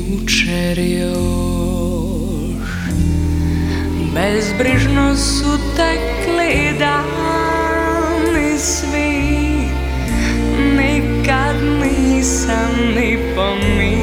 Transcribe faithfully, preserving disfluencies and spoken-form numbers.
jučer još. Bezbrižno su tekli dani svi, nikad nisam ni pomislila